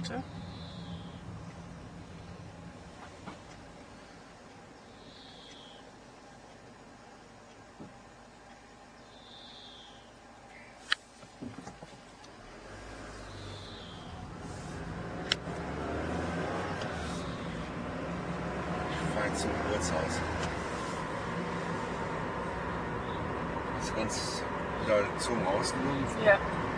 Warte. Zum Geburtshaus. Das ist ganz wieder zum rausgenommen. Ja.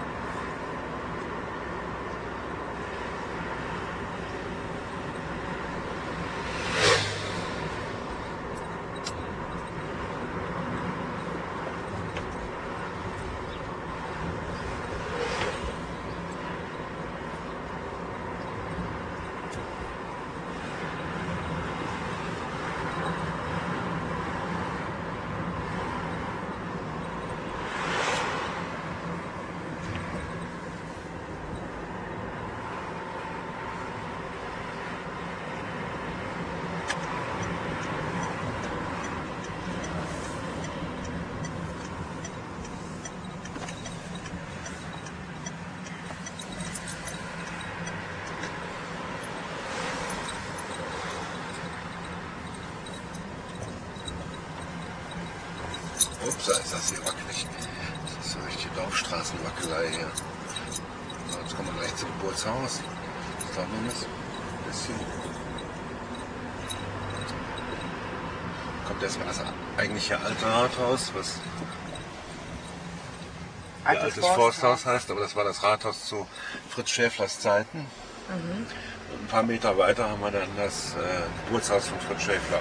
Ups, da ist das hier wackelig. Das ist so richtig Dorfstraßenwackelei hier. So, jetzt kommen wir gleich zum Geburtshaus. Das dauert noch ein bisschen. Kommt erstmal das eigentliche alte Rathaus, was hier altes Forsthaus heißt, aber das war das Rathaus zu Fritz Schäflers Zeiten. Mhm. Und ein paar Meter weiter haben wir dann das Geburtshaus von Fritz Schäfler.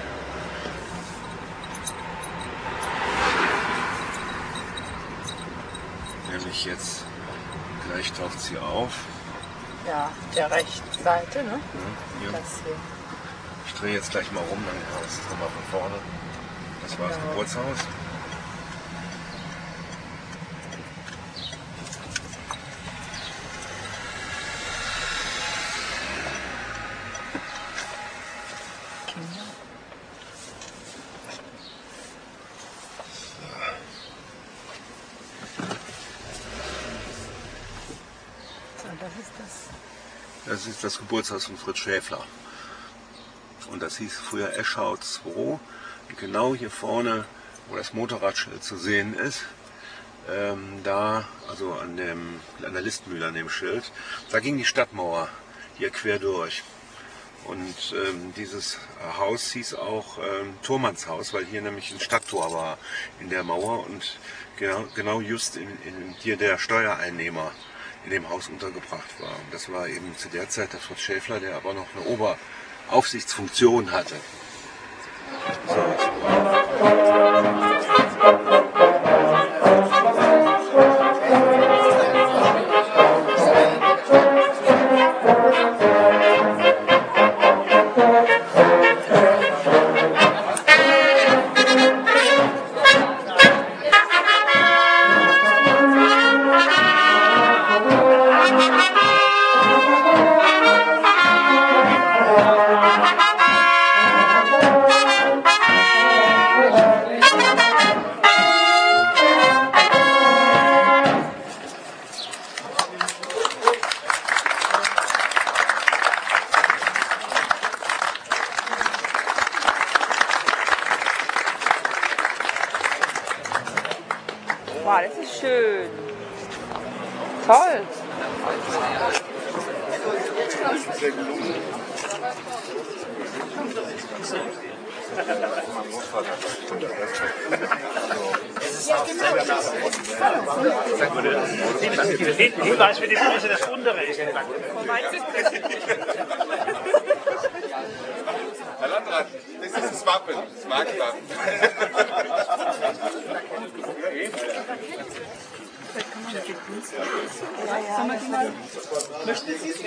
Nämlich jetzt, gleich taucht sie auf. Ja, der rechten Seite, ne? Ja, hier. Das hier. Ich drehe jetzt gleich mal rum, dann ist es nochmal von vorne. Das war das Genau. Geburtshaus. Kinder. So, das ist das. Das ist das Geburtshaus von Fritz Schäfler. Und das hieß früher Eschau 2. Und genau hier vorne, wo das Motorradschild zu sehen ist, da, also an der Listmühle, an dem Schild, da ging die Stadtmauer hier quer durch. Und dieses Haus hieß auch Tormannshaus, weil hier nämlich ein Stadttor war in der Mauer und genau just hier der Steuereinnehmer in dem Haus untergebracht war. Und das war eben zu der Zeit der Fritz Schäfler, der aber noch eine Oberaufsichtsfunktion hatte. Wow, das ist schön. Toll. Hinweis für die Presse, das untere ist. Herr Landrat, das ist das Wappen, das Marktwappen. Möchten Sie es?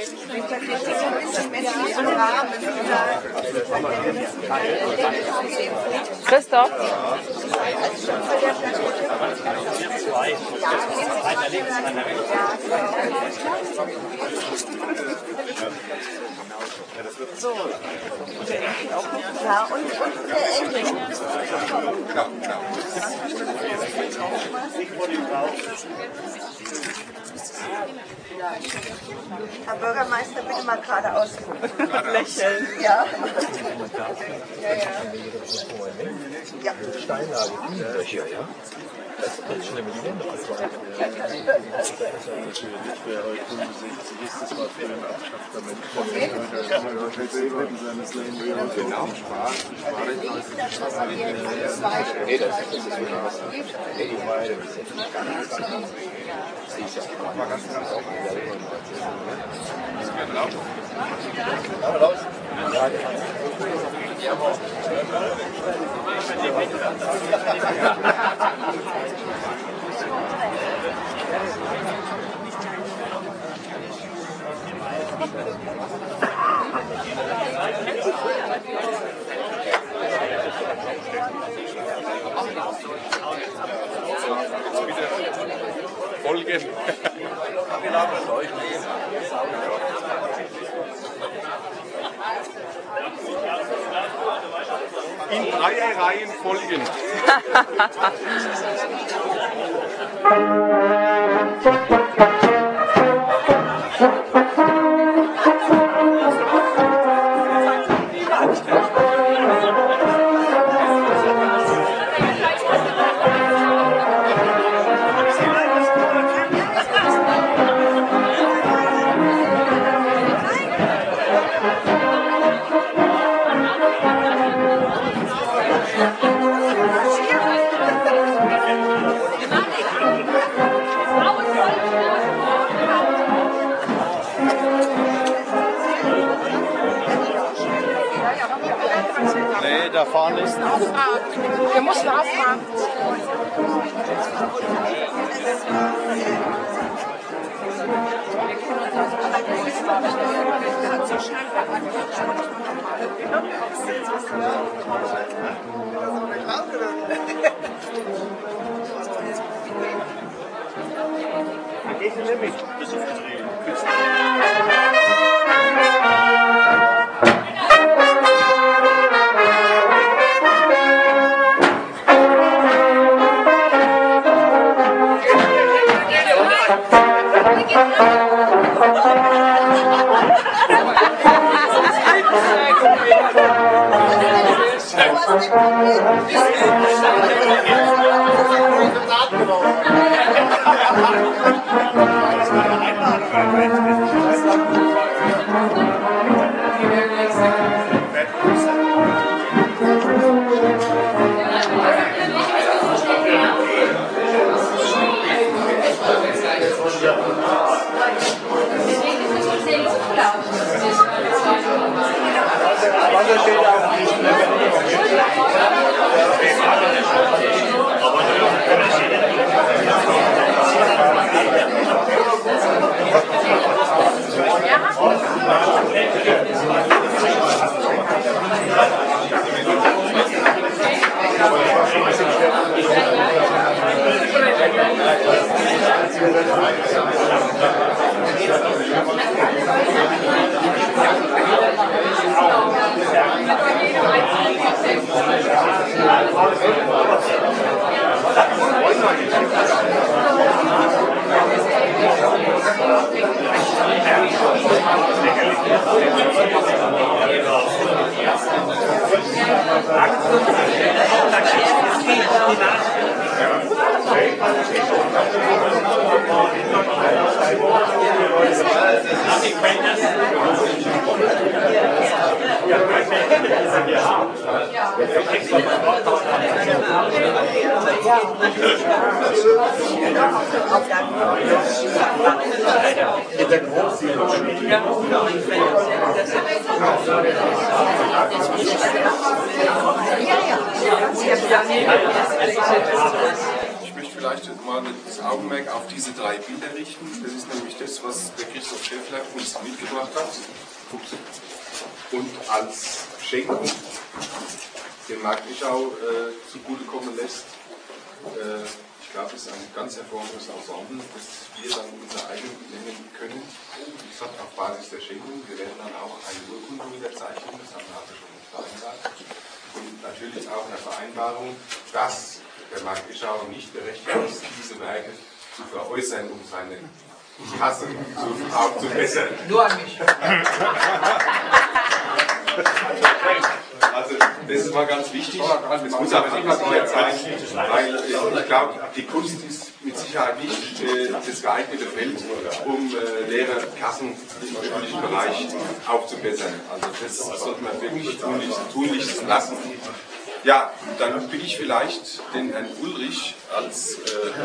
Christoph? So. Und der Enkel auch noch? Ja, und der Enkel. Genau. Herr Bürgermeister, bitte mal geradeaus. Lächeln. Ja. Steinlage, Löcher, ja? Das ist schlimm, die Wände verqualmt. Natürlich, wer heute 65 ist, das war früher ein Abschaff damit. Genau, nee, das ist wieder was. Nee, die Weide, das ist nicht ganz. Sie ist ja auch ganz auch raus. Folgen. In 3 Reihen folgen. Nee, da vorne ist ein Wir mussten auffahren. Ich möchte vielleicht mal das Augenmerk auf diese 3 Bilder richten. Das ist nämlich das, was der Christoph Scheffler uns mitgebracht hat. Und als Schenkung den Marktischau zugutekommen lässt. Ich glaube, es ist ein ganz hervorragendes Ensemble, das wir dann unser eigen nennen können. Wie gesagt, auf Basis der Schenkung. Wir werden dann auch eine Urkunde unterzeichnen, das haben wir also schon vereinbart. Und natürlich auch eine Vereinbarung, dass der Marktischau nicht berechtigt ist, diese Werke zu veräußern, um seine Ich hasse so auch zu bessern. Nur an mich. Also, das ist mal ganz wichtig. Es muss aber immer wieder sein, weil ich glaube, die Kunst ist mit Sicherheit nicht das geeignete Feld, um leere Kassen im öffentlichen Bereich aufzubessern. Also, das sollte man wirklich tunlichst lassen. Ja, dann bin ich vielleicht den Herrn Ulrich als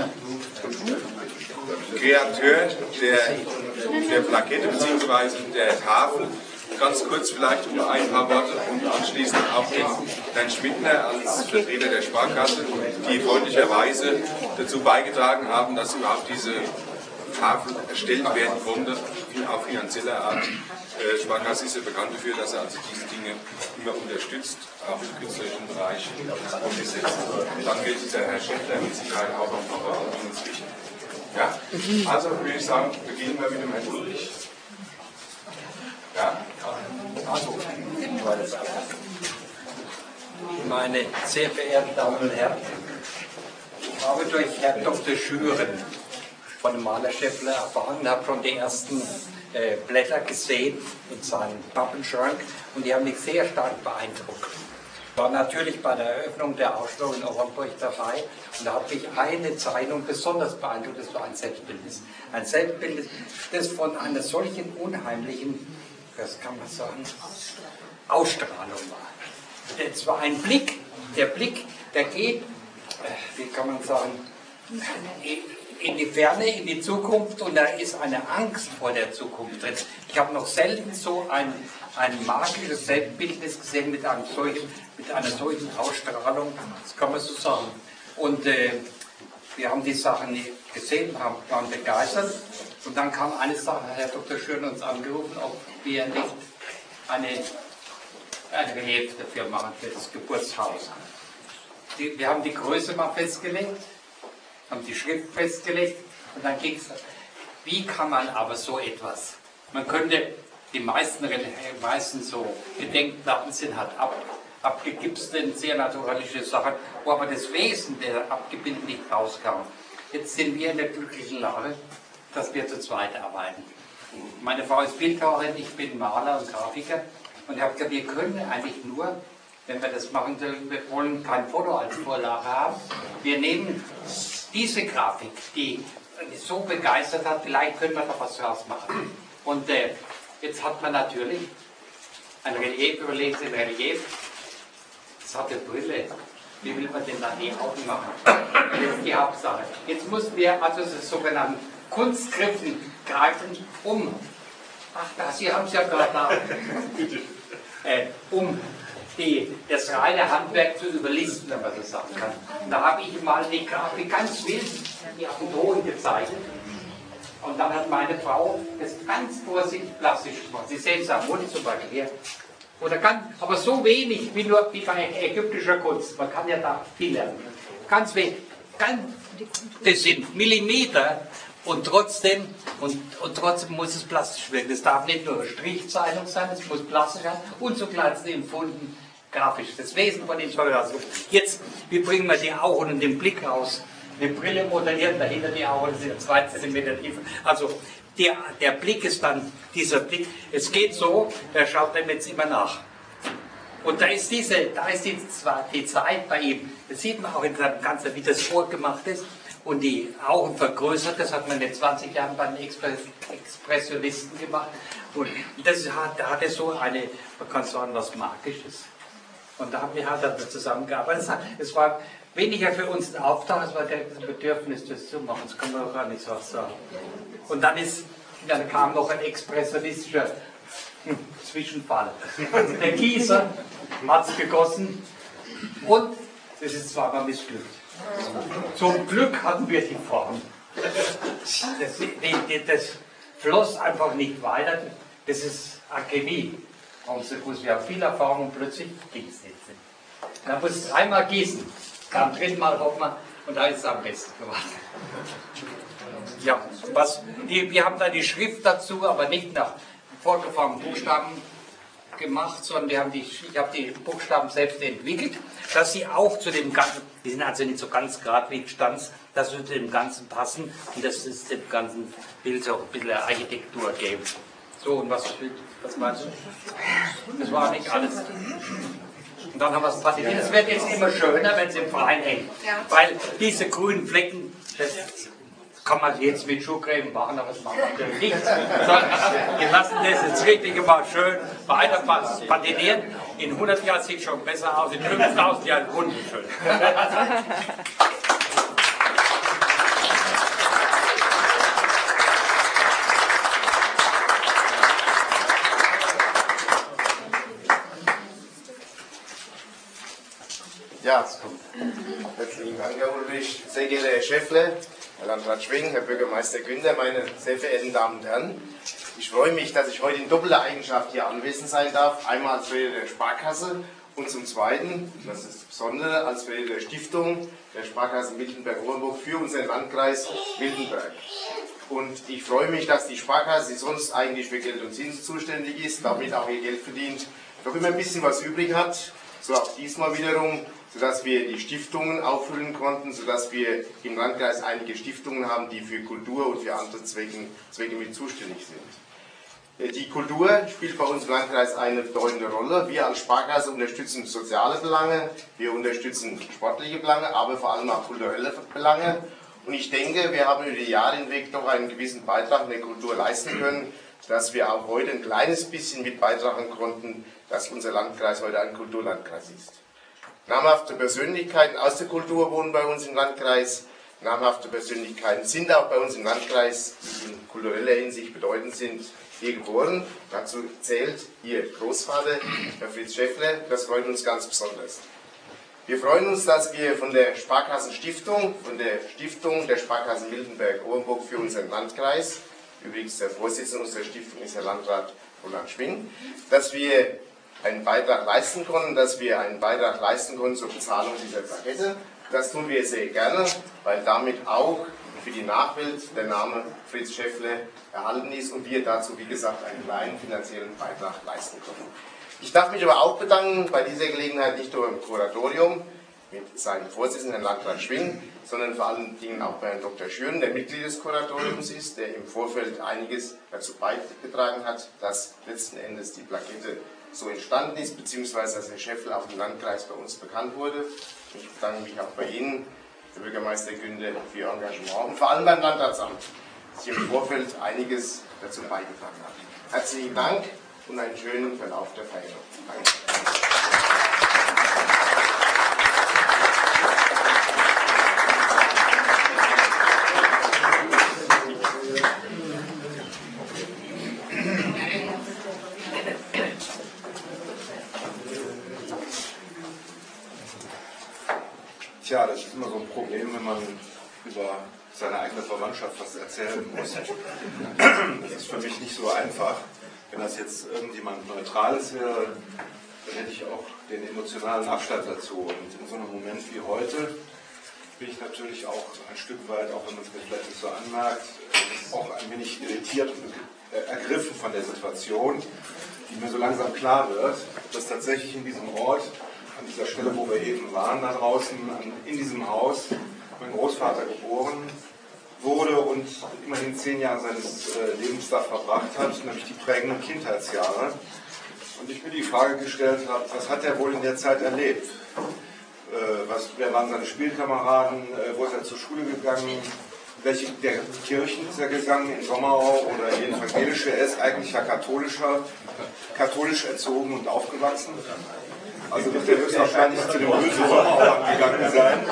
Kreateur der Plakette bzw. der Tafel ganz kurz vielleicht um ein paar Worte und anschließend auch den Herrn Schmidtner als Vertreter der Sparkasse, die freundlicherweise dazu beigetragen haben, dass überhaupt diese Tafel erstellt werden konnte, auf finanzieller Art. Sparkasse ist ja bekannt dafür, dass er also diese Dinge immer unterstützt, auch im künstlerischen Bereich umgesetzt. Dann gilt der Herr Schäffler mit Sicherheit auch noch verwaltungswichtig. Ja? Also würde ich sagen, beginnen wir mit dem Herrn Ulrich. Ja? Also. Meine sehr verehrten Damen und Herren, ich habe durch Herrn Dr. Schüren von dem Maler Schäffler erfahren, habe schon die ersten Blätter gesehen in seinem Pappenschrank und die haben mich sehr stark beeindruckt. Ich war natürlich bei der Eröffnung der Ausstellung in Offenburg dabei und da hat mich eine Zeichnung besonders beeindruckt, das war ein Selbstbildnis. Ein Selbstbildnis, das von einer solchen unheimlichen, was kann man sagen, Ausstrahlung war. Es war ein Blick, der Blick, der geht, wie kann man sagen, in die Ferne, in die Zukunft und da ist eine Angst vor der Zukunft drin. Ich habe noch selten so ein magisches Selbstbildnis gesehen mit einer solchen Ausstrahlung, das kann man so sagen. Und wir haben die Sachen gesehen, waren begeistert und dann kam eine Sache, Herr Dr. Schön uns angerufen, ob wir nicht ein Relief dafür machen, für das Geburtshaus. Wir haben die Größe mal festgelegt, haben die Schrift festgelegt und dann ging es, wie kann man aber so etwas, man könnte, die meisten so Gedenkplatten sind halt abgegipst, sehr natürliche Sachen, wo aber das Wesen der Abgebildet nicht rauskam. Jetzt sind wir in der glücklichen Lage, dass wir zu zweit arbeiten. Meine Frau ist Bildhauerin, ich bin Maler und Grafiker und ich habe gesagt, wir können eigentlich nur, wenn wir das machen sollen, wir wollen kein Foto als Vorlage haben, wir nehmen diese Grafik, die so begeistert hat, vielleicht können wir noch was draus machen. Und jetzt hat man natürlich ein Relief, überlegt ein Relief, das hat eine Brille. Wie will man denn da die Augen machen? Das ist die Hauptsache. Jetzt müssen wir also die sogenannten Kunstgriffen greifen, Sie haben es ja gerade da, das reine Handwerk zu überlisten, wenn man das sagen kann. Da habe ich mal die Grafik ganz wild auf dem Boden gezeichnet. Und dann hat meine Frau das ganz vorsichtig plastisch gemacht. Sie sehen es am Mund zum Beispiel hier. Oder aber so wenig wie bei ägyptischer Kunst. Man kann ja da viel lernen. Ganz wenig. Das sind Millimeter und trotzdem muss es plastisch werden. Es darf nicht nur eine Strichzeichnung sein, es muss plastisch sein und zugleich empfunden grafisch. Das Wesen von dem soll das. Jetzt, wie bringen wir die Augen und den Blick raus? Eine Brille modellieren, dahinter die Augen sind 2 cm tiefer. Also der Blick ist dann dieser Blick. Es geht so, er schaut dem jetzt immer nach. Und da ist die Zeit bei ihm. Das sieht man auch in seinem Ganzen, wie das vorgemacht ist. Und die Augen vergrößert, das hat man in den 20 Jahren bei den Expressionisten gemacht. Und da hat er so man kann sagen, was Magisches. Und da haben wir halt dann zusammengearbeitet. Es war weniger für uns ein Auftrag, es war das Bedürfnis, das zu machen. Das kann man auch gar nicht so sagen. Und dann kam noch ein expressionistischer Zwischenfall. Der Gießer hat es gegossen und das ist zweimal missglückt. Zum Glück hatten wir die Form. Das floss einfach nicht weiter. Das ist Alchemie. Wir haben viel Erfahrung und plötzlich ging es nicht. Man muss 3-mal gießen. Am 3. Mal hofft man und da ist es am besten geworden. Ja, wir haben da die Schrift dazu, aber nicht nach vorgefahrenen Buchstaben nachgemacht, sondern ich habe die Buchstaben selbst entwickelt, dass sie auch zu dem Ganzen, die sind also nicht so ganz geradlinig Stanz, dass sie zu dem Ganzen passen und das ist dem ganzen Bild so ein bisschen Architektur geben. So, und was meinst du? Das war nicht alles. Und dann haben wir es patiniert. Es wird jetzt immer schöner, wenn es im Verein hängt. Weil diese grünen Flecken, das kann man jetzt mit Schuhcreme machen, aber das machen wir natürlich nicht. Sondern wir lassen das jetzt richtig immer schön weiter patinieren. In 100 Jahren sieht es schon besser aus, in 5000 Jahren wunderschön. Ja, herzlichen Dank, Herr Ulrich. Sehr geehrter Herr Schäffler, Herr Landrat Schwing, Herr Bürgermeister Günther, meine sehr verehrten Damen und Herren. Ich freue mich, dass ich heute in doppelter Eigenschaft hier anwesend sein darf. Einmal als Vertreter der Sparkasse und zum Zweiten, das ist das Besondere, als Vertreter der Stiftung der Sparkasse Miltenberg-Orenburg für unseren Landkreis Miltenberg. Und ich freue mich, dass die Sparkasse, die sonst eigentlich für Geld und Zinsen zuständig ist, damit auch ihr Geld verdient, doch immer ein bisschen was übrig hat. So auch diesmal wiederum, sodass wir die Stiftungen auffüllen konnten, sodass wir im Landkreis einige Stiftungen haben, die für Kultur und für andere Zwecke mit zuständig sind. Die Kultur spielt bei uns im Landkreis eine bedeutende Rolle. Wir als Sparkasse unterstützen soziale Belange, wir unterstützen sportliche Belange, aber vor allem auch kulturelle Belange. Und ich denke, wir haben über die Jahre hinweg doch einen gewissen Beitrag in der Kultur leisten können, dass wir auch heute ein kleines bisschen mit beitragen konnten, dass unser Landkreis heute ein Kulturlandkreis ist. Namhafte Persönlichkeiten aus der Kultur wohnen bei uns im Landkreis. Namhafte Persönlichkeiten sind auch bei uns im Landkreis, die in kultureller Hinsicht bedeutend sind, hier geboren. Dazu zählt Ihr Großvater, Herr Fritz Schäffler. Das freut uns ganz besonders. Wir freuen uns, dass wir von der Sparkassenstiftung, von der Stiftung der Sparkassen Miltenberg-Orenburg für unseren Landkreis, übrigens der Vorsitzende unserer Stiftung ist Herr Landrat Roland Schwing, dass wir einen Beitrag leisten konnten, zur Bezahlung dieser Plakette. Das tun wir sehr gerne, weil damit auch für die Nachwelt der Name Fritz Schäffler erhalten ist und wir dazu, wie gesagt, einen kleinen finanziellen Beitrag leisten konnten. Ich darf mich aber auch bedanken bei dieser Gelegenheit nicht nur im Kuratorium mit seinem Vorsitzenden, Herrn Landrat Schwing, sondern vor allen Dingen auch bei Herrn Dr. Schüren, der Mitglied des Kuratoriums ist, der im Vorfeld einiges dazu beigetragen hat, dass letzten Endes die Plakette so entstanden ist, beziehungsweise dass Herr Schäffler auch im Landkreis bei uns bekannt wurde. Ich bedanke mich auch bei Ihnen, Herr Bürgermeister Günther, für Ihr Engagement und vor allem beim Landratsamt, dass Sie im Vorfeld einiges dazu beigetragen haben. Herzlichen Dank und einen schönen Verlauf der Feier. Danke. Tja, das ist immer so ein Problem, wenn man über seine eigene Verwandtschaft was erzählen muss. Das ist für mich nicht so einfach. Wenn das jetzt irgendjemand Neutrales wäre, dann hätte ich auch den emotionalen Abstand dazu. Und in so einem Moment wie heute bin ich natürlich auch ein Stück weit, auch wenn man es mir vielleicht nicht so anmerkt, auch ein wenig irritiert und ergriffen von der Situation, die mir so langsam klar wird, dass tatsächlich in diesem Ort, an dieser Stelle, wo wir eben waren, da draußen, in diesem Haus, mein Großvater geboren wurde und immerhin 10 Jahre seines Lebens da verbracht hat, nämlich die prägenden Kindheitsjahre. Und ich mir die Frage gestellt habe, was hat er wohl in der Zeit erlebt? Wer waren seine Spielkameraden? Wo ist er zur Schule gegangen? Welche der Kirchen ist er gegangen? In Sommerau oder in evangelische? Er ist eigentlich ja katholisch erzogen und aufgewachsen. Also wird er höchstwahrscheinlich zu dem bösen Sommerau gegangen sein.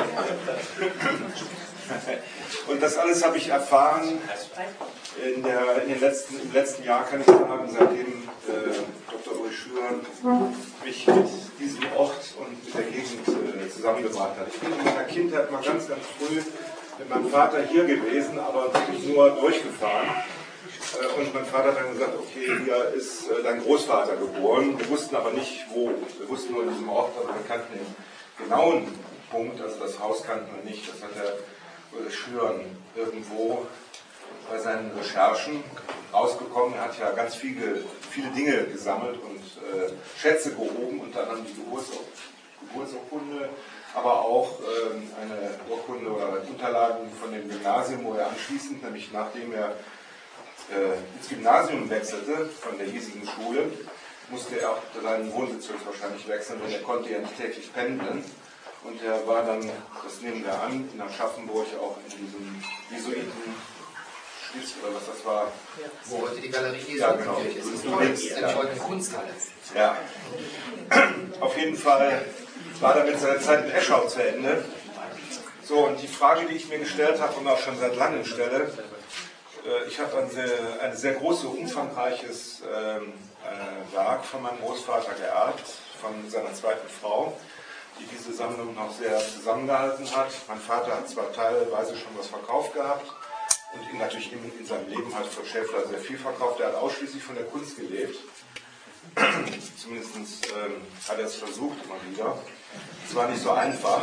Und das alles habe ich erfahren im letzten Jahr, kann ich sagen, seitdem Dr. Ulrich Schüren mich mit diesem Ort und mit der Gegend zusammengebracht hat. Ich bin in meiner Kindheit mal ganz früh mit meinem Vater hier gewesen, aber wirklich nur durchgefahren. Und mein Vater hat dann gesagt, okay, hier ist dein Großvater geboren. Wir wussten aber nicht wo. Wir wussten nur in diesem Ort, aber wir kannten den genauen Punkt, also das Haus kannten wir nicht. Das hat er Schüren irgendwo bei seinen Recherchen rausgekommen. Er hat ja ganz viele Dinge gesammelt und Schätze gehoben, unter anderem die Geburtsurkunde, aber auch eine Urkunde oder Unterlagen von dem Gymnasium, wo er anschließend, nämlich nachdem er ins Gymnasium wechselte, von der hiesigen Schule, musste er auch seinen Wohnsitz wahrscheinlich wechseln, denn er konnte ja nicht täglich pendeln. Und er war dann, das nehmen wir an, in Aschaffenburg auch in diesem Jesuiten Schlitz oder was das war. Wo heute die Galerie ist. Ja, genau. Das ist nämlich heute eine Kunsthalle. Ja. Auf jeden Fall war damit seine Zeit in Eschau zu Ende. So, und die Frage, die ich mir gestellt habe und auch schon seit langem stelle, ich habe ein sehr großes, umfangreiches Werk von meinem Großvater geerbt, von seiner zweiten Frau, die diese Sammlung noch sehr zusammengehalten hat. Mein Vater hat zwar teilweise schon was verkauft gehabt und ihn natürlich in seinem Leben hat Fritz Schäffler sehr viel verkauft. Er hat ausschließlich von der Kunst gelebt. Zumindest hat er es versucht immer wieder. Es war nicht so einfach.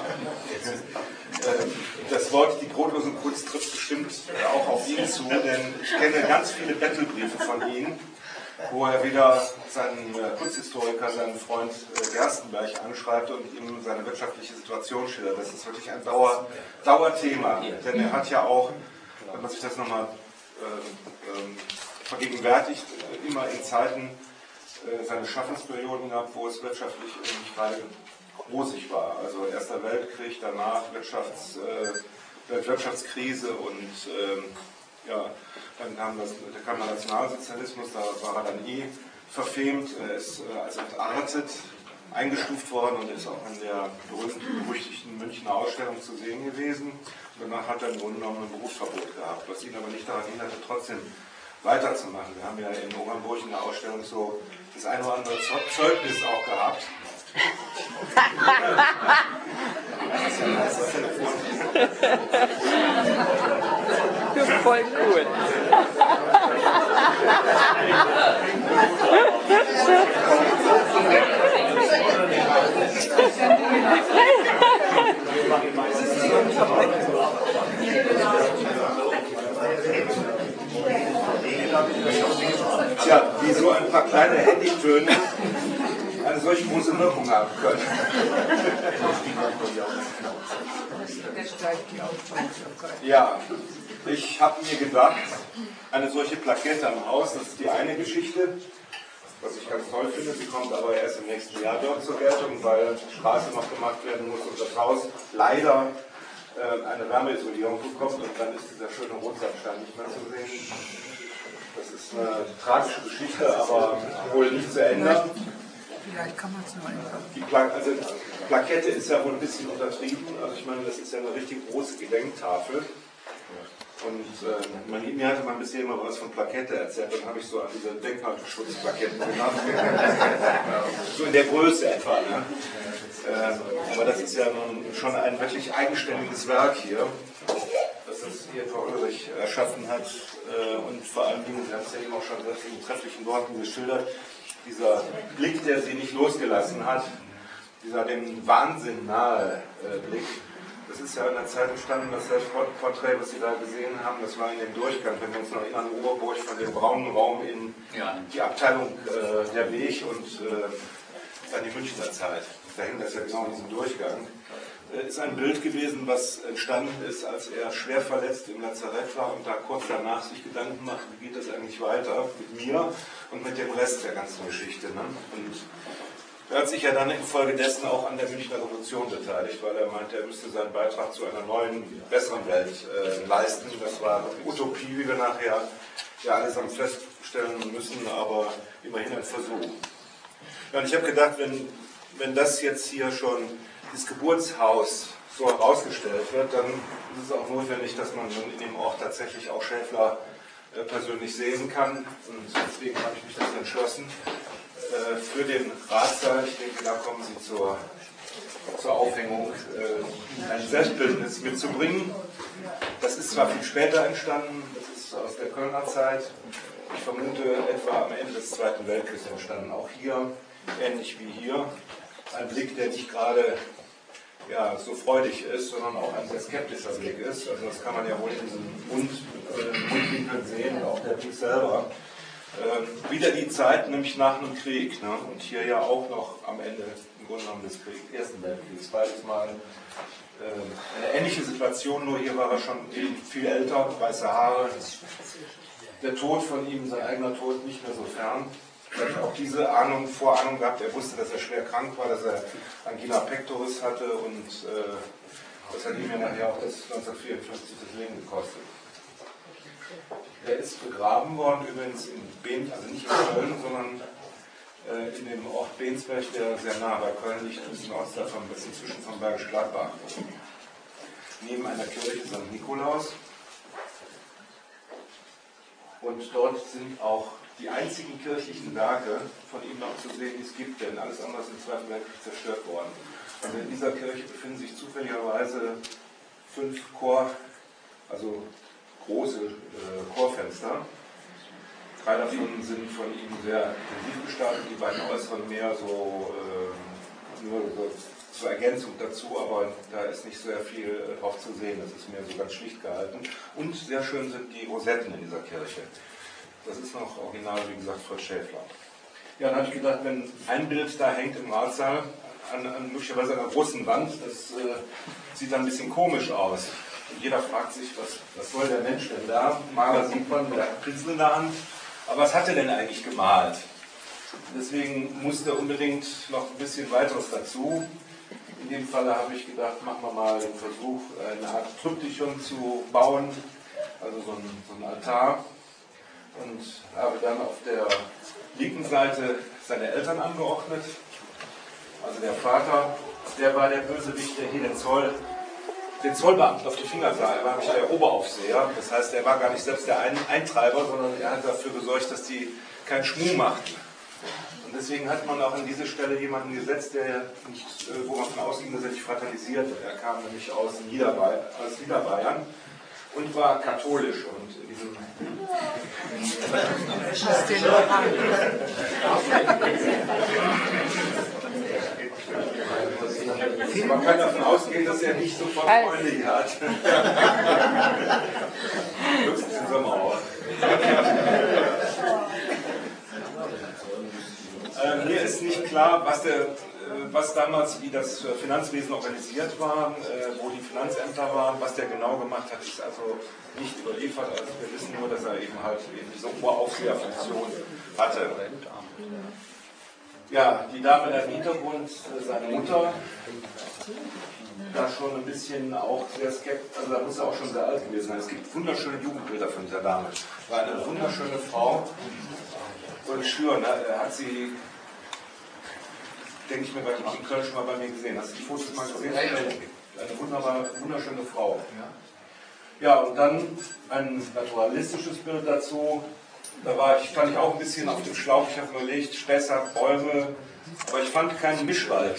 Das Wort die brotlose Kunst trifft bestimmt auch auf ihn zu, denn ich kenne ganz viele Bettelbriefe von ihm, wo er wieder seinen Kunsthistoriker, seinen Freund Gerstenberg anschreibt und ihm seine wirtschaftliche Situation schildert. Das ist wirklich ein Dauerthema, denn er hat ja auch, wenn man sich das nochmal vergegenwärtigt, immer in Zeiten seine Schaffensperioden gehabt, wo es wirtschaftlich nicht gerade rosig war. Also Erster Weltkrieg, danach Wirtschaftskrise und ja, dann kam der Nationalsozialismus, da war er dann verfemt, er ist als entartet eingestuft worden und ist auch in der berühmt-berüchtigten Münchner Ausstellung zu sehen gewesen. Und danach hat er im Grunde genommen ein Berufsverbot gehabt, was ihn aber nicht daran hinderte, trotzdem weiterzumachen. Wir haben ja in Ogernburg in der Ausstellung so das eine oder andere Zeugnis auch gehabt. Voll cool. Tja, wie so ein paar kleine Handytöne eine solch große Wirkung haben können. Ja, ich habe mir gedacht, eine solche Plakette am Haus, das ist die eine Geschichte, was ich ganz toll finde. Sie kommt aber erst im nächsten Jahr dort zur Geltung, weil die Straße noch gemacht werden muss und das Haus leider eine Wärmeisolierung bekommt und dann ist dieser schöne Rotsandstein nicht mehr zu sehen. Das ist eine tragische Geschichte, aber wohl nicht zu ändern. Vielleicht kann man es nur einfach. Die Plakette ist ja wohl ein bisschen untertrieben. Also ich meine, das ist ja eine richtig große Gedenktafel. Und mir hatte man bisher immer was von Plakette erzählt. Dann habe ich so an diese Denkmalschutzplaketten gedacht. So in der Größe etwa. Ne? Aber das ist ja nun schon ein wirklich eigenständiges Werk hier, das es hier Frau Ulrich erschaffen hat. Und vor allem, Sie haben es ja eben auch schon in trefflichen Worten geschildert, dieser Blick, der sie nicht losgelassen hat, dieser dem Wahnsinn nahe Blick, das ist ja in der Zeit entstanden, das Porträt, was Sie da gesehen haben, das war in dem Durchgang, wenn wir uns noch erinnern, Oberburg von dem braunen Raum in die Abteilung der Weg und dann die Münchner Zeit. Da hängt das ja genau in diesem Durchgang. Ist ein Bild gewesen, was entstanden ist, als er schwer verletzt im Lazarett war und da kurz danach sich Gedanken macht, wie geht das eigentlich weiter mit mir und mit dem Rest der ganzen Geschichte. Ne? Und er hat sich ja dann infolgedessen auch an der Münchner Revolution beteiligt, weil er meinte, er müsste seinen Beitrag zu einer neuen, besseren Welt leisten. Das war eine Utopie, wie wir nachher ja allesamt feststellen müssen, aber immerhin ein Versuch. Ja, und ich habe gedacht, wenn das jetzt hier schon das Geburtshaus so herausgestellt wird, dann ist es auch notwendig, dass man in dem Ort tatsächlich auch Schäffler persönlich sehen kann. Und deswegen habe ich mich dazu entschlossen, für den Ratssaal, ich denke, da kommen Sie zur Aufhängung, ein Selbstbildnis mitzubringen. Das ist zwar viel später entstanden, das ist aus der Kölner Zeit. Ich vermute etwa am Ende des Zweiten Weltkriegs entstanden, auch hier, ähnlich wie hier. Ein Blick, der nicht gerade ja, so freudig ist, sondern auch ein sehr skeptischer Blick ist. Also das kann man ja wohl in diesem Mundwinkel sehen, auch der Blick selber. Wieder die Zeit, nämlich nach einem Krieg. Ne? Und hier ja auch noch am Ende im Grunde genommen des Ersten Weltkriegs. Beides mal eine ähnliche Situation, nur hier war er schon viel älter, weiße Haare. Der Tod von ihm, sein eigener Tod, nicht mehr so fern. Er hat auch diese Vorahnung gehabt. Er wusste, dass er schwer krank war, dass er Angina pectoris hatte und das hat ihm ja nachher auch das 1954 das Leben gekostet. Er ist begraben worden übrigens in Behn, also nicht in Köln, sondern in dem Ort Bensberg, der sehr nah bei Köln liegt, ein bisschen Ost davon, ein bisschen zwischen von Bergisch Gladbach. Neben einer Kirche St. Nikolaus. Und dort sind auch die einzigen kirchlichen Werke von ihm noch zu sehen, die es gibt, denn alles andere ist im Zweiten Weltkrieg zerstört worden. Also in dieser Kirche befinden sich zufälligerweise 5 große Chorfenster. 3 davon sind von ihm sehr intensiv gestaltet, die beiden äußeren mehr so nur so zur Ergänzung dazu, aber da ist nicht sehr viel drauf zu sehen, das ist mehr so ganz schlicht gehalten. Und sehr schön sind die Rosetten in dieser Kirche. Das ist noch original, wie gesagt, Fritz Schäfler. Ja, dann habe ich gedacht, wenn ein Bild da hängt im Ratssaal, möglicherweise an einer großen Wand, das sieht dann ein bisschen komisch aus. Und jeder fragt sich, was soll der Mensch denn da? Maler sieht man mit einem Pinsel in der Hand. Aber was hat er denn eigentlich gemalt? Deswegen musste unbedingt noch ein bisschen weiteres dazu. In dem Falle habe ich gedacht, machen wir mal den Versuch, eine Art Triptychon zu bauen, also so ein Altar. Und habe dann auf der linken Seite seine Eltern angeordnet. Also der Vater, der war der Bösewicht, der hier den Zollbeamten auf die Finger sah. Er war nämlich der Oberaufseher. Das heißt, er war gar nicht selbst der Eintreiber, sondern er hat dafür gesorgt, dass die keinen Schmuh machten. Und deswegen hat man auch an diese Stelle jemanden gesetzt, der nicht, wo man von ausging, dass er nicht fraternisiert. Er kam nämlich aus Niederbayern und war katholisch. Und in diesem man kann davon ausgehen, dass er nicht sofort Freunde hier hat. Höchstens im Sommer auch. Mir ist nicht klar, was damals, wie das Finanzwesen organisiert war, wo die Finanzämter waren, was der genau gemacht hat, ist also nicht überliefert. Also wir wissen nur, dass er eben halt diese Oberaufseherfunktion hatte. Ja, die Dame da im Hintergrund, seine Mutter, da schon ein bisschen auch sehr skeptisch, also da muss er auch schon sehr alt gewesen sein. Es gibt wunderschöne Jugendbilder von dieser Dame. War eine wunderschöne Frau. Soll ich schwören, hat sie, denke ich mir, in Köln schon mal bei mir gesehen. Hast du die Fotos mal gesehen? Eine wunderschöne Frau. Ja, und dann ein naturalistisches Bild dazu. Da stand ich auch ein bisschen auf dem Schlauch. Ich habe überlegt, Spessart, Bäume, aber ich fand keinen Mischwald.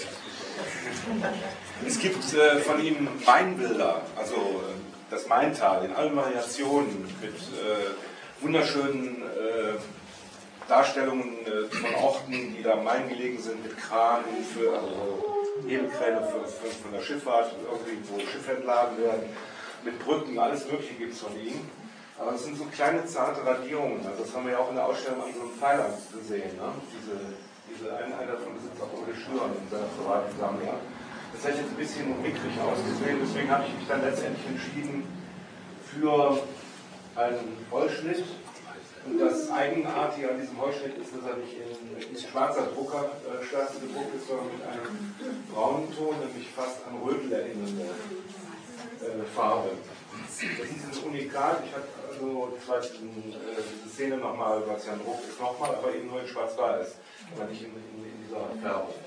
Es gibt von ihm Mainbilder, also das Maintal in allen Variationen mit wunderschönen Darstellungen von Orten, die da am Main gelegen sind, mit Kranen, Hebekräne von der Schifffahrt, irgendwie, wo Schiffe entladen werden, mit Brücken, alles Mögliche gibt es von ihm. Aber es sind so kleine, zarte Radierungen. Also das haben wir ja auch in der Ausstellung an so einem Pfeiler gesehen. Ne? Diese einer davon besitzt auch Ole Schüren in seiner privaten Sammlung. Das hat jetzt ein bisschen mickrig ausgesehen, deswegen habe ich mich dann letztendlich entschieden für einen Vollschnitt. Und das Eigenartige an diesem Holzschnitt ist, dass er nicht in schwarzer Druckerstraße gedruckt ist, sondern mit einem braunen Ton, nämlich fast an Rötel erinnernde Farbe. Das ist ein Unikat. Ich habe also diese Szene nochmal, weil es ja ein Druck ist, nochmal, aber eben nur in schwarz-weiß, aber nicht in dieser Färbung.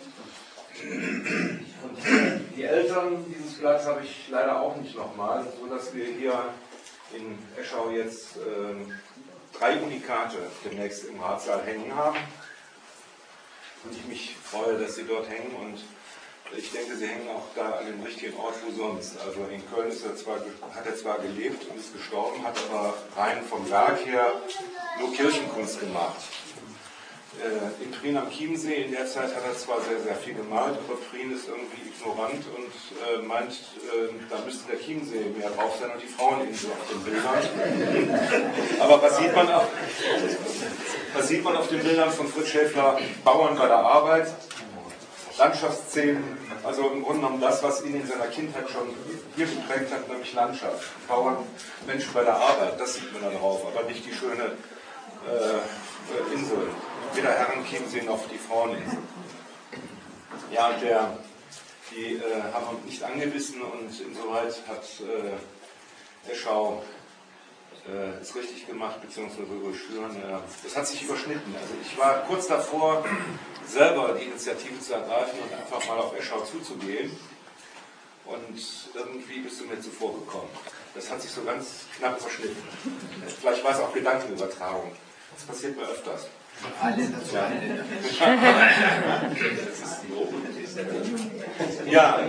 Und die Eltern dieses Blatts habe ich leider auch nicht nochmal, sodass wir hier in Eschau jetzt 3 Unikate demnächst im Ratssaal hängen haben. Und ich mich freue, dass sie dort hängen und ich denke, sie hängen auch da an dem richtigen Ort, wo sonst. Also in Köln hat er zwar gelebt und ist gestorben, hat aber rein vom Werk her nur Kirchenkunst gemacht. in Prien am Chiemsee. In der Zeit hat er zwar sehr, sehr viel gemalt, aber Prien ist irgendwie ignorant und meint, da müsste der Chiemsee mehr drauf sein und die Fraueninsel auf den Bildern. Aber was sieht man auf den Bildern von Fritz Schäffler? Bauern bei der Arbeit, Landschaftsszenen, also im Grunde genommen das, was ihn in seiner Kindheit schon hier geprägt hat, nämlich Landschaft. Bauern, Menschen bei der Arbeit, das sieht man da drauf, aber nicht die schöne Insel. Weder Herrenchiemsee noch die Fraueninsel. Ja, die haben wir nicht angebissen und insoweit hat Eschau es richtig gemacht, beziehungsweise Schüren. Das hat sich überschnitten. Also ich war kurz davor, selber die Initiative zu ergreifen und einfach mal auf Eschau zuzugehen. Und irgendwie bist du mir zuvor gekommen. Das hat sich so ganz knapp überschnitten. Vielleicht war es auch Gedankenübertragung. Das passiert mir öfters. Ja,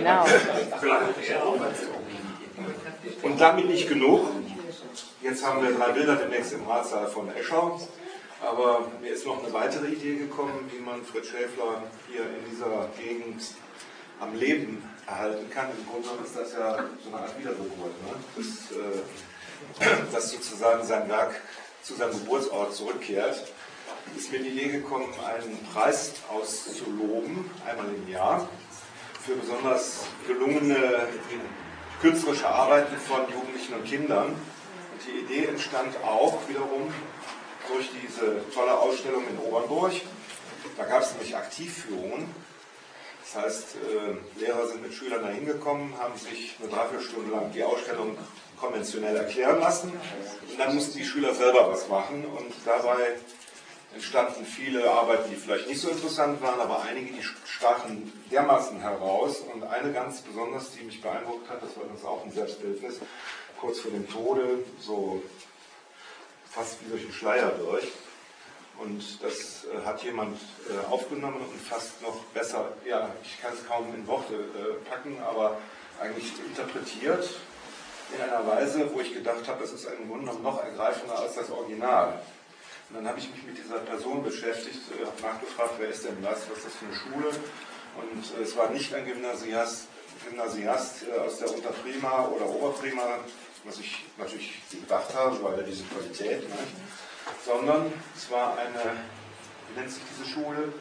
und damit nicht genug. Jetzt haben wir 3 Bilder demnächst im Ratssaal von Eschau. Aber mir ist noch eine weitere Idee gekommen, wie man Fritz Schäffler hier in dieser Gegend am Leben erhalten kann. Im Grunde ist das ja so eine Art Wiedergeburt, ne? Dass sozusagen sein Werk zu seinem Geburtsort zurückkehrt. Ist mir die Idee gekommen, einen Preis auszuloben, einmal im Jahr, für besonders gelungene künstlerische Arbeiten von Jugendlichen und Kindern. Und die Idee entstand auch wiederum durch diese tolle Ausstellung in Obernburg. Da gab es nämlich Aktivführungen. Das heißt, Lehrer sind mit Schülern da hingekommen, haben sich eine 3/4 Stunde lang die Ausstellung konventionell erklären lassen. Und dann mussten die Schüler selber was machen. Und dabei entstanden viele Arbeiten, die vielleicht nicht so interessant waren, aber einige, die stachen dermaßen heraus. Und eine ganz besonders, die mich beeindruckt hat, das war uns auch ein Selbstbildnis, kurz vor dem Tode, so fast wie durch einen Schleier durch. Und das hat jemand aufgenommen und fast noch besser, ja, ich kann es kaum in Worte packen, aber eigentlich interpretiert in einer Weise, wo ich gedacht habe, das ist im Grunde genommen noch ergreifender als das Original. Und dann habe ich mich mit dieser Person beschäftigt, habe nachgefragt, wer ist denn das, was ist das für eine Schule? Und es war nicht ein Gymnasiast aus der Unterprima oder Oberprima, was ich natürlich gedacht habe, weil er diese Qualität, ne? Sondern es war eine, wie nennt sich diese Schule?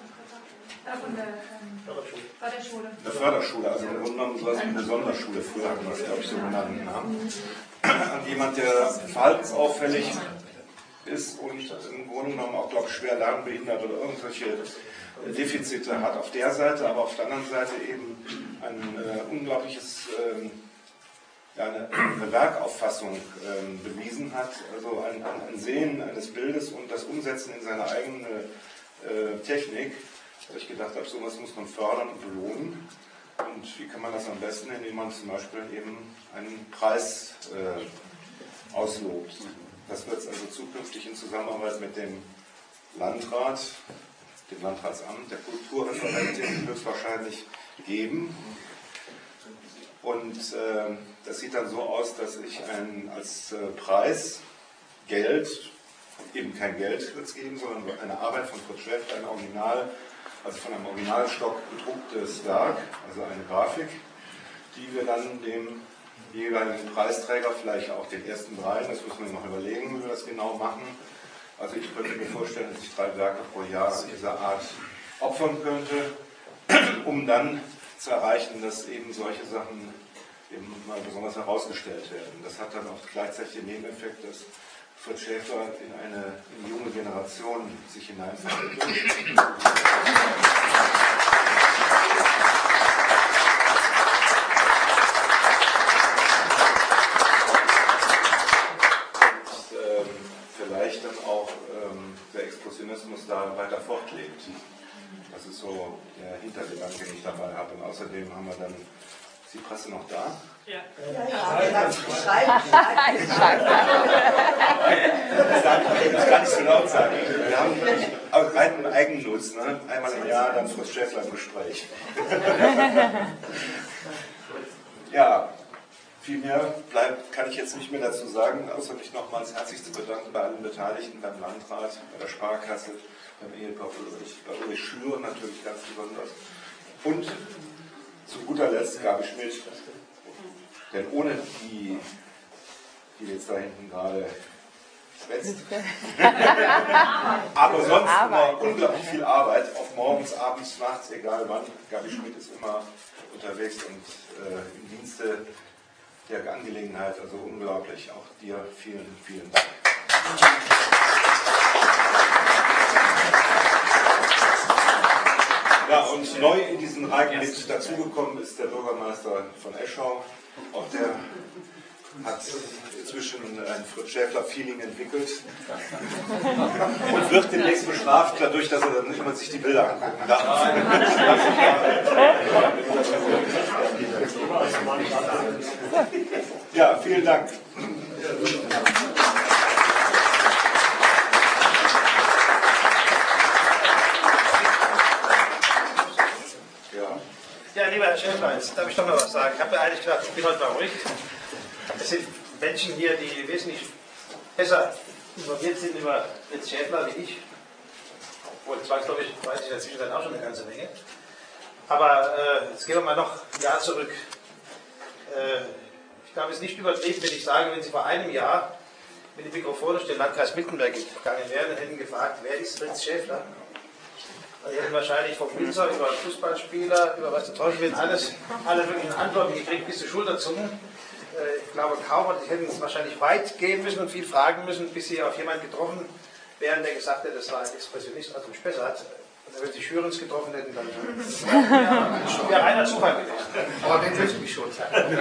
Förderschule. Eine Förderschule, also im Grunde genommen sowas wie eine Sonderschule, früher hatten wir es, glaube ich, so genannt. An jemand, der verhaltensauffällig ist und im Grunde genommen auch, glaube ich, schwer lernbehindert oder irgendwelche Defizite hat auf der Seite, aber auf der anderen Seite eben ein unglaubliches, eine Werkauffassung bewiesen hat, also ein Sehen eines Bildes und das Umsetzen in seine eigene Technik. Da ich gedacht habe, sowas muss man fördern und belohnen. Und wie kann man das am besten, indem man zum Beispiel eben einen Preis auslobt. Das wird es also zukünftig in Zusammenarbeit mit dem Landrat, dem Landratsamt, der Kulturreferentin höchstwahrscheinlich geben. Und das sieht dann so aus, dass ich als Preis Geld, eben kein Geld wird es geben, sondern eine Arbeit von Fritz Schäffler, ein Original, also von einem Originalstock gedrucktes Werk, also eine Grafik, die wir dann dem jeweiligen Preisträger, vielleicht auch den ersten 3, das müssen wir noch überlegen, wie wir das genau machen. Also ich könnte mir vorstellen, dass ich 3 Werke pro Jahr dieser Art opfern könnte, um dann zu erreichen, dass eben solche Sachen eben mal besonders herausgestellt werden. Das hat dann auch gleichzeitig den Nebeneffekt, dass Fritz Schäffler in eine junge Generation sich hineinvermittelt. Vielleicht dann auch der Expressionismus da weiter fortlebt. Das ist so der Hintergedanke, den ich dabei habe. Und außerdem haben wir dann, ist die Presse noch da? Ja. Das kann ich so laut sagen. Wir haben auch reinen Eigennutz, ne? Einmal im Jahr dann Fritz Schäffler im Gespräch. Ja, Viel mehr kann ich jetzt nicht mehr dazu sagen, außer mich nochmals herzlich zu bedanken bei allen Beteiligten, beim Landrat, bei der Sparkasse, beim Ehepaar Ulrich, bei Ulrich Schür natürlich ganz besonders. Und zu guter Letzt Gabi Schmidt. Denn ohne die jetzt da hinten gerade schwätzt, aber sonst immer unglaublich viel Arbeit, auf morgens, abends, nachts, egal wann. Gabi Schmidt ist immer unterwegs und im Dienste der Angelegenheit, also unglaublich. Auch dir vielen, vielen Dank. Ja, und neu in diesen Reigen mit dazugekommen ist der Bürgermeister von Eschau. Auch der hat inzwischen ein Fritz-Schäffler-Feeling entwickelt und wird demnächst bestraft dadurch, dass er dann nicht immer sich die Bilder angucken darf. Ja, vielen Dank. Ja, lieber Herr Schäffler, jetzt darf ich doch mal was sagen. Ich habe ja eigentlich gedacht, ich bin heute mal ruhig. Es sind Menschen hier, die wesentlich besser informiert sind über Fritz Schäffler wie ich. Obwohl, zwangsläufig weiß ich inzwischen dann auch schon eine ganze Menge. Aber jetzt gehen wir mal noch ein Jahr zurück. Ich glaube, es ist nicht übertrieben, wenn ich sage, wenn Sie vor einem Jahr mit dem Mikrofon durch den Landkreis Mittenberg gegangen wären und hätten gefragt, wer ist Fritz Schäffler? Die hätten wahrscheinlich vom Winzer über Fußballspieler, über was der Teufel will, alle möglichen Antworten gekriegt, bis zu Schulterzucken. Ich glaube kaum, die hätten es wahrscheinlich weit gehen müssen und viel fragen müssen, bis sie auf jemanden getroffen wären, der gesagt hätte, das war ein Expressionist aus dem Spessart. Und wenn sie Schürens getroffen hätten, dann wäre reiner Zufall gewesen. Aber den wünsche ich schon.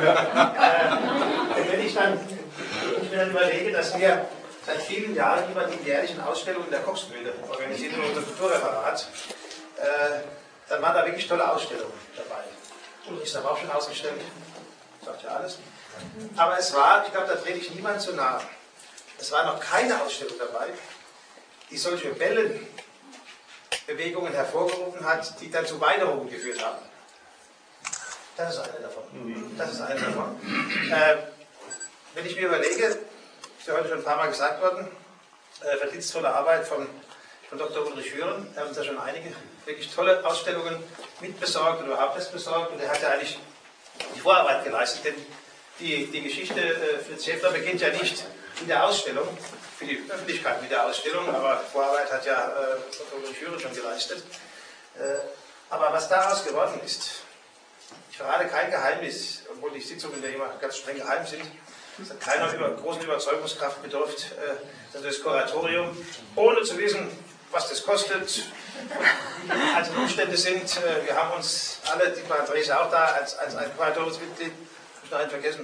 Wenn ich dann überlege, dass wir seit vielen Jahren immer die jährlichen Ausstellungen der Kochsmühle organisiert in unserem Kulturreferat, dann waren da wirklich tolle Ausstellungen dabei. Ulrich ist aber auch schon ausgestellt, sagt ja alles. Aber es war, ich glaube, da trete ich niemand zu nahe, es war noch keine Ausstellung dabei, die solche Wellenbewegungen hervorgerufen hat, die dann zu Weinerungen geführt haben. Das ist eine davon. Das ist eine davon. Wenn ich mir überlege, ist ja heute schon ein paar Mal gesagt worden, verdienstvolle Arbeit von Dr. Ulrich Schüren. Er hat uns ja schon einige wirklich tolle Ausstellungen mitbesorgt oder überhaupt erst besorgt. Und er hat ja eigentlich die Vorarbeit geleistet, denn die Geschichte Fritz Schäffler beginnt ja nicht in der Ausstellung, für die Öffentlichkeit mit der Ausstellung, aber Vorarbeit hat ja Dr. Ulrich Schüren schon geleistet. Aber was daraus geworden ist, ich verrate kein Geheimnis, obwohl die Sitzungen ja immer ganz streng geheim sind. Es hat keiner großen Überzeugungskraft bedurft, das Kuratorium, ohne zu wissen, was das kostet, also Umstände sind. Wir haben uns alle, die Andreas auch da, als ein Kuratoriumsmitglied, ich muss noch einen vergessen,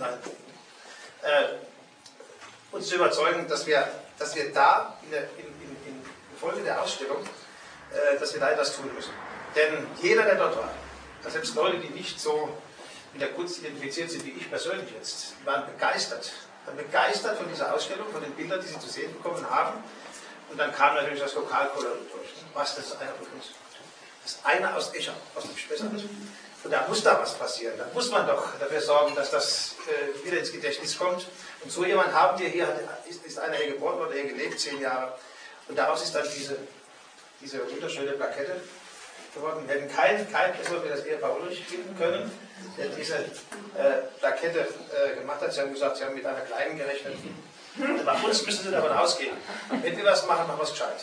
uns zu überzeugen, dass wir da in Folge der Ausstellung, dass wir da etwas tun müssen. Denn jeder, der dort war, selbst Leute, die nicht so mit der Kunst identifiziert sind wie ich persönlich jetzt, waren begeistert von dieser Ausstellung, von den Bildern, die sie zu sehen bekommen haben. Und dann kam natürlich das Lokalkolorit durch. Was, das ist einer von uns? Das ist einer aus Eschau, aus dem Spessart. Und da muss da was passieren. Da muss man doch dafür sorgen, dass das wieder ins Gedächtnis kommt. Und so jemand haben wir hier, ist einer hier geboren worden, hier gelebt, 10 Jahre. Und daraus ist dann diese wunderschöne Plakette geworden. Wir hätten kein besser für das Ehepaar Ulrich finden können, der diese Plakette gemacht hat. Sie haben gesagt, Sie haben mit einer kleinen gerechnet. Bei uns müssen Sie davon ausgehen. Wenn wir was machen, machen wir es gescheit.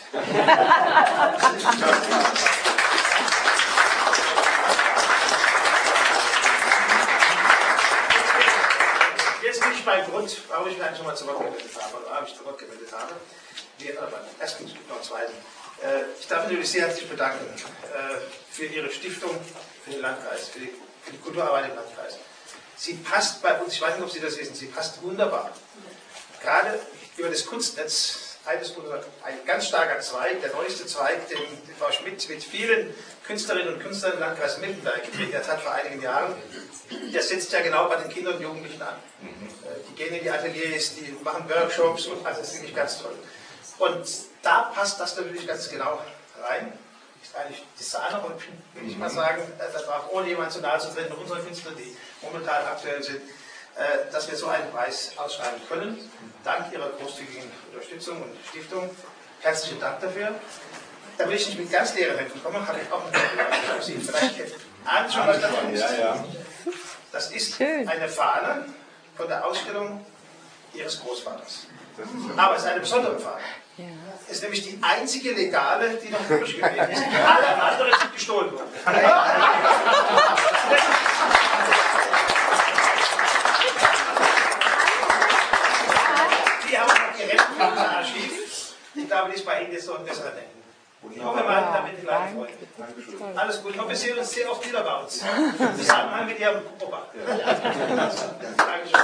Jetzt bin ich beim Grund, warum ich mich eigentlich schon mal zu Wort gemeldet habe, oder warum ich zu Wort gemeldet habe. Erstens, noch zweitens. Ich darf natürlich sehr herzlich bedanken für Ihre Stiftung, für den Landkreis, für die Kulturarbeit im Landkreis. Sie passt bei uns, ich weiß nicht, ob Sie das wissen, sie passt wunderbar. Gerade über das Kunstnetz, ein ganz starker Zweig, der neueste Zweig, den Frau Schmidt mit vielen Künstlerinnen und Künstlern im Landkreis Mittenberg gegründet hat vor einigen Jahren, der setzt ja genau bei den Kindern und Jugendlichen an. Die gehen in die Ateliers, die machen Workshops und also das ist wirklich ganz toll. Und da passt das natürlich ganz genau rein. Ist eigentlich die Sahnehäubchen, würde ich mal sagen. Das war ohne jemand zu nahe zu treten, unsere Künstler, die momentan aktuell sind. dass wir so einen Preis ausschreiben können. Dank Ihrer großzügigen Unterstützung und Stiftung. Herzlichen Dank dafür. Da will ich nicht mit ganz leeren Händen kommen, habe ich auch noch für Sie. Vielleicht ahnt schon, was das ist. Das ist eine Fahne von der Ausstellung Ihres Großvaters. Aber es ist eine besondere Fahne. Es ist nämlich die einzige legale, die noch übrig geblieben ist. Alle anderen sind gestohlen worden. Die haben wir noch gerettet in unser Archiv. Ich glaube, das ist bei Ihnen jetzt noch ein besserer Denken. Ich hoffe mal, damit die Leute freuen. Alles gut. Ich hoffe, wir sehen uns sehr oft wieder bei uns. Zusammenhang mit Ihrem Opa. Dankeschön.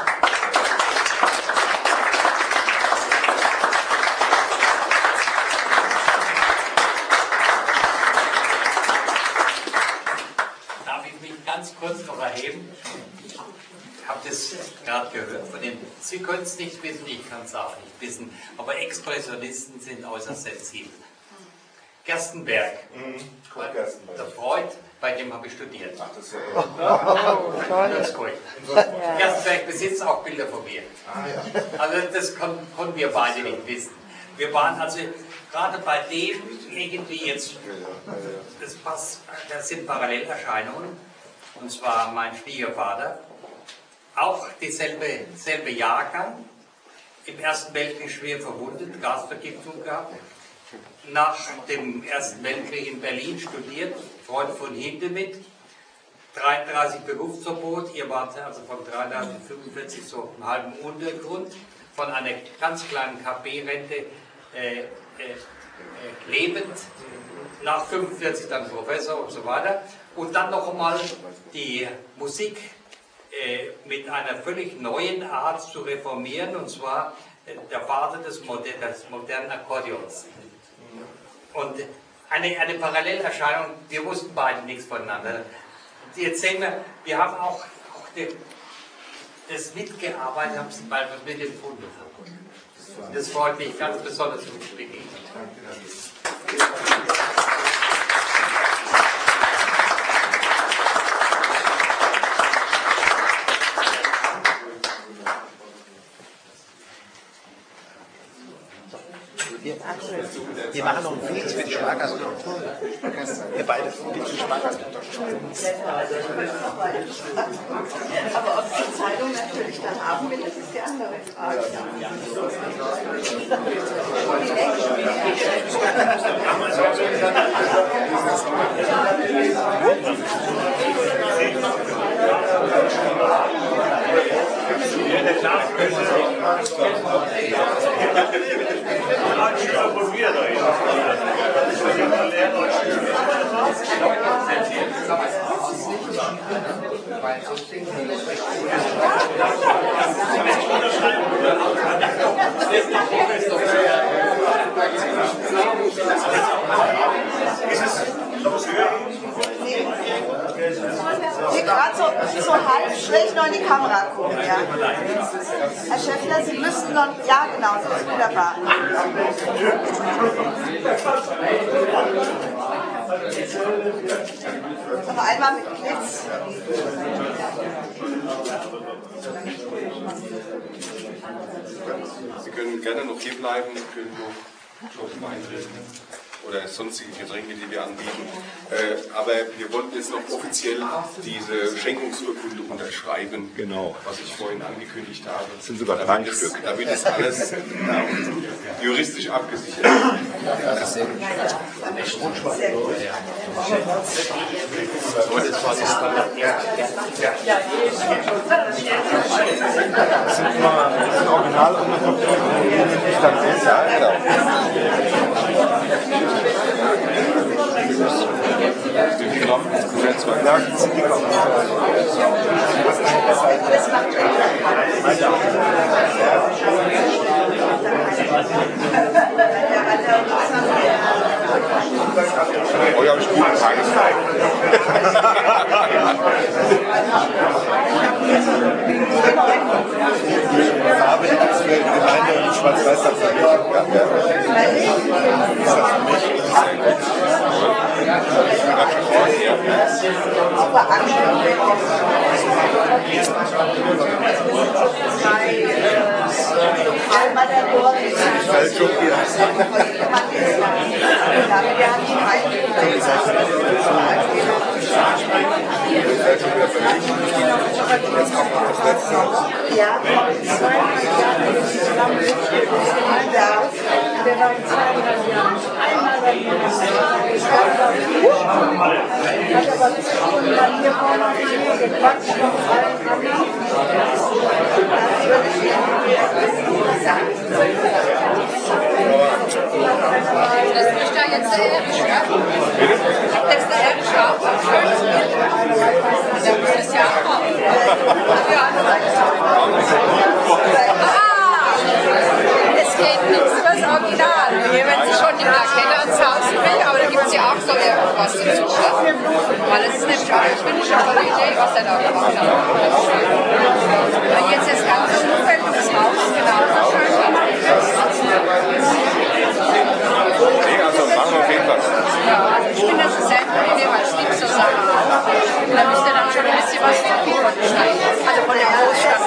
Darf ich mich ganz kurz noch erheben? Ich habe das gerade gehört von den, Sie können es nicht wissen, ich kann es auch nicht wissen, aber Expressionisten sind äußerst sensibel. Gerstenberg, der Freud, bei dem habe ich studiert. Ach, das ist ja ganz cool. Gerstenberg besitzt auch Bilder von mir. Also das konnten wir beide nicht wissen. Wir waren also gerade bei dem irgendwie jetzt, das passt, das sind Parallelerscheinungen, und zwar mein Schwiegervater, auch selbe Jahrgang, im Ersten Weltkrieg schwer verwundet, Gasvergiftung gehabt, nach dem Ersten Weltkrieg in Berlin studiert, Freund von Hindemith, 33 Berufsverbot, ihr wart also von 33 bis 45 so im halben Untergrund, von einer ganz kleinen KP-Rente lebend, nach 45 dann Professor und so weiter, und dann noch einmal die Musik mit einer völlig neuen Art zu reformieren, und zwar der Vater des modernen Akkordeons. Und eine Parallelerscheinung, wir wussten beide nichts voneinander. Jetzt sehen wir haben auch das mitgearbeitet, haben Sie mal was mitempfunden. Das freut mich ganz besonders zu begegnen. Wir machen noch einen Felix für die Sparkasse. Wir beide für die Sparkasse. Aber ob die Zeitung natürlich dann haben will, das ist die andere Frage. Gerade so halb schräg noch in die Kamera gucken, ja. Herr Schäffler, Sie müssten noch, ja genau, das ist wunderbar. Noch einmal mit Blitz. Sie können gerne noch hier bleiben, können noch Shoppen eintreten oder sonstige Getränke, die wir anbieten. Aber wir wollten jetzt noch offiziell diese Schenkungsurkunde unterschreiben, genau, was ich vorhin angekündigt habe. Das sind sogar 3 Stück. Damit ist alles juristisch abgesichert. Das sind Original und Oh ja, ich bin Tageszeit. Farbe, die Gemeinde Schwarz-Weiß hat es nicht. Ja, der war in 200 Jahren einmal bei mir. Hat aber nicht gefunden, weil hier vorne auf hier gequatscht noch allen anderen. Das ist da jetzt der Erbschaf. Das ist der Erbschaf am schönsten. Da muss es ja kommen. Es geht nichts fürs Original. Wenn sie schon die Plakette ans Haus bringen, aber da gibt es ja auch so irgendwas dazu. Weil es ist nämlich auch, ich finde schon eine tolle Idee, was er da gemacht hat. Wenn jetzt das ganze Umfeld ums Haus genauso schön gemacht ist. Also machen wir auf jeden Fall. Ja, also ich finde, das ist sehr eine Idee, weil es gibt so Sachen auch. Da müsst ihr dann schon ein bisschen was von Kieferstein. Also von der Großstadt.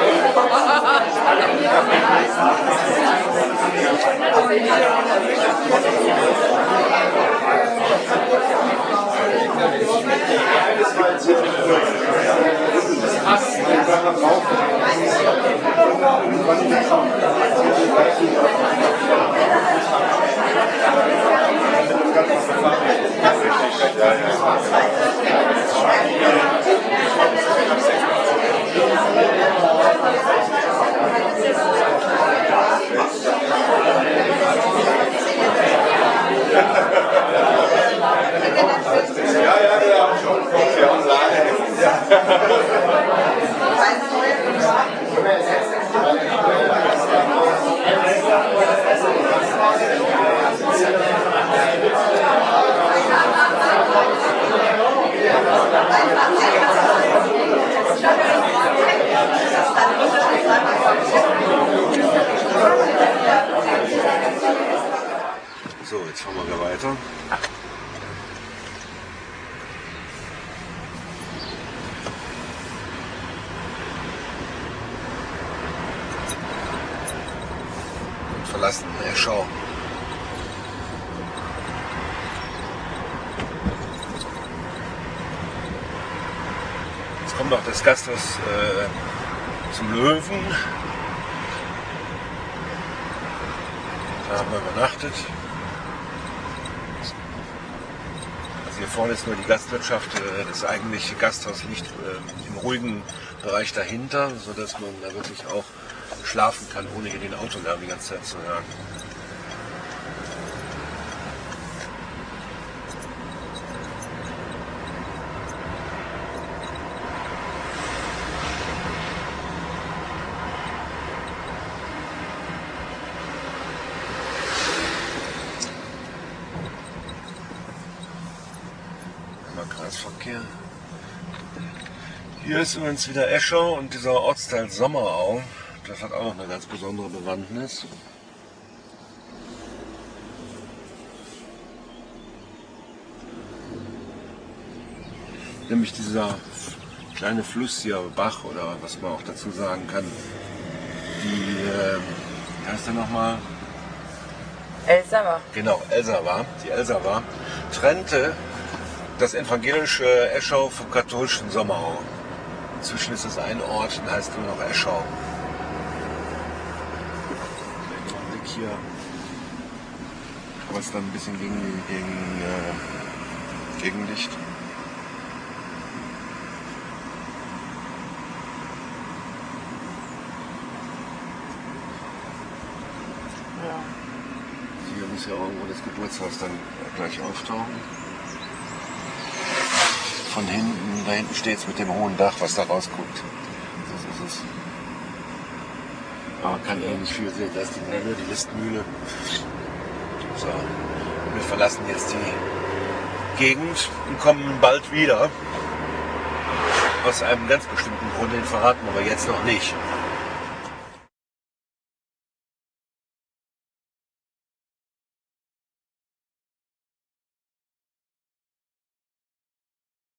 So, jetzt fahren wir weiter. Und verlassen Eschau. Jetzt kommt noch das Gasthaus zum Löwen. Da haben wir übernachtet. Hier vorne ist nur die Gastwirtschaft, das eigentliche Gasthaus liegt im ruhigen Bereich dahinter, sodass man da wirklich auch schlafen kann, ohne hier den Autolärm die ganze Zeit zu hören. Kreisverkehr. Hier ist übrigens wieder Eschau und dieser Ortsteil Sommerau. Das hat auch eine ganz besondere Bewandtnis. Nämlich dieser kleine Fluss hier, Bach oder was man auch dazu sagen kann. Die, wie heißt der nochmal? Elsawa. Genau, Elsawa. Die Elsawa trennte das evangelische Eschau vom katholischen Sommerau. Inzwischen ist es ein Ort und heißt nur noch Eschau. Der Blick hier, aber es dann ein bisschen Gegenlicht. Ja. Hier muss ja irgendwo das Geburtshaus dann gleich auftauchen. Von hinten, da hinten steht es mit dem hohen Dach, was da rausguckt. Das ist es. Aber man kann nicht viel sehen. Da ist die Mühle, die Listmühle. So, wir verlassen jetzt die Gegend und kommen bald wieder. Aus einem ganz bestimmten Grund, den verraten wir aber jetzt noch nicht.